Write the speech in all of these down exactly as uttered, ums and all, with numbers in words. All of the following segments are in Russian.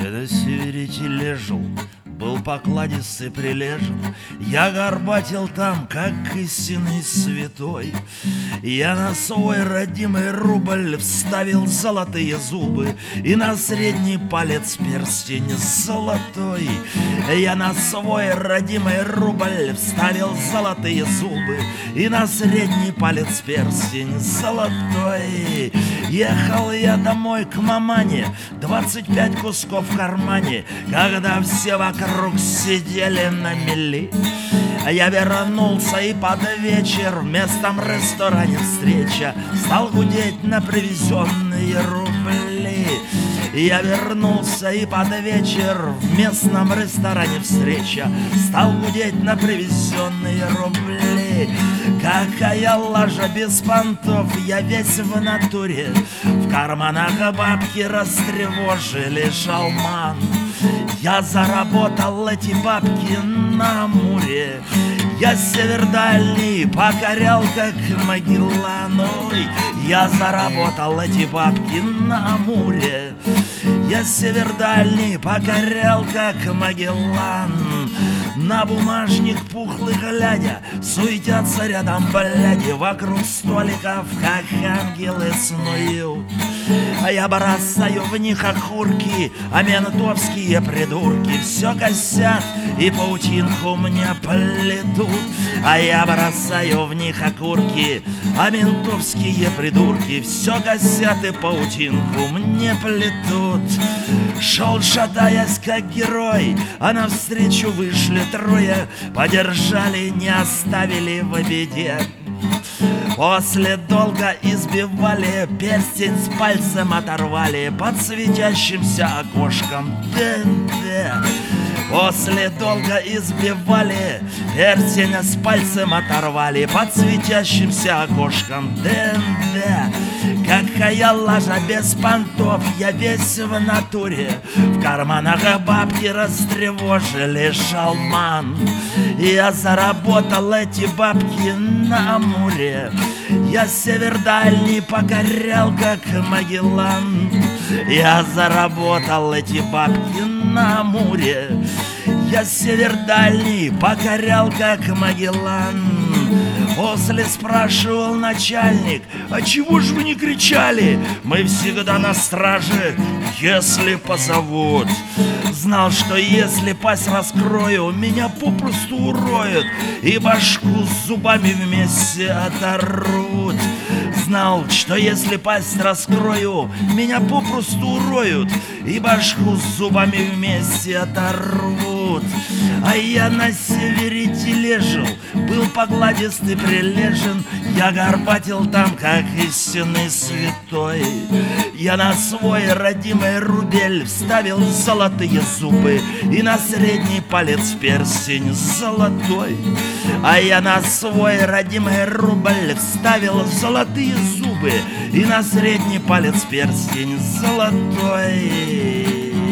Я на севере тележил, был покладистый прилежен. Я горбатил там, как истинный святой. Я на свой родимый рубль вставил золотые зубы, и на средний палец перстень золотой. Я на свой родимый рубль вставил золотые зубы, и на средний палец перстень золотой. Ехал я домой к мамане, двадцать пять кусков в кармане, когда все вокруг сидели на мели. Я вернулся, и под вечер в местном ресторане встреча стал гудеть на привезенные рубли. Я вернулся, и под вечер в местном ресторане встреча стал гудеть на привезенные рубли. Какая лажа без понтов, я весь в натуре. В карманах бабки растревожили шалман. Я заработал эти бабки на Амуре. Я север дальний покорял, как Магеллан. Ой, я заработал эти бабки на Амуре. Я север дальний покорял, как Магеллан. На бумажник пухлый глядя, суетятся рядом бляди, вокруг столиков, как ангелы снуют. А я бросаю в них окурки, а ментовские придурки все косят и паутинку мне плетут. А я бросаю в них окурки, а ментовские придурки все косят и паутинку мне плетут. Шел, шатаясь, как герой, а навстречу вышли трое, подержали, не оставили в беде. После долго избивали, перстень с пальцем оторвали под светящимся окошком ТНТ. После долго избивали, перстень с пальцем оторвали под светящимся окошком ТНТ. Какая лажа без понтов, я весь в натуре. В карманах бабки растревожили шалман. Я заработал эти бабки на Амуре. Я север дальний покорял, как Магеллан. Я заработал эти бабки на Амуре. Я север дальний покорял, как Магеллан. После спрашивал начальник: а чего ж вы не кричали? Мы всегда на страже, если позовут. Знал, что если пасть раскрою, меня попросту уроют и башку с зубами вместе оторвут. Знал, что если пасть раскрою, меня попросту уроют и башку с зубами вместе оторвут. А я на севере тележил, был погладистый прилежен. Я горбатил там, как истинный святой. Я на свой родимый рубель вставил золотые зубы, и на средний палец перстень золотой. А я на свой родимый рубль вставил золотые зубы, и на средний палец перстень золотой.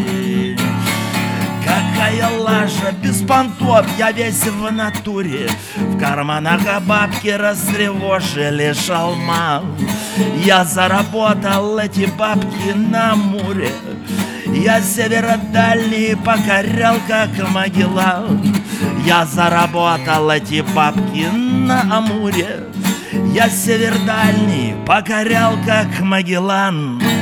Какая лажа без понтов, я весь в натуре. В карманах бабки растревожили шалман. Я заработал эти бабки на Амуре. Я северо-дальний покорял, как Магеллан. Я заработал эти бабки на Амуре. Я север-дальний покорял, как Магеллан.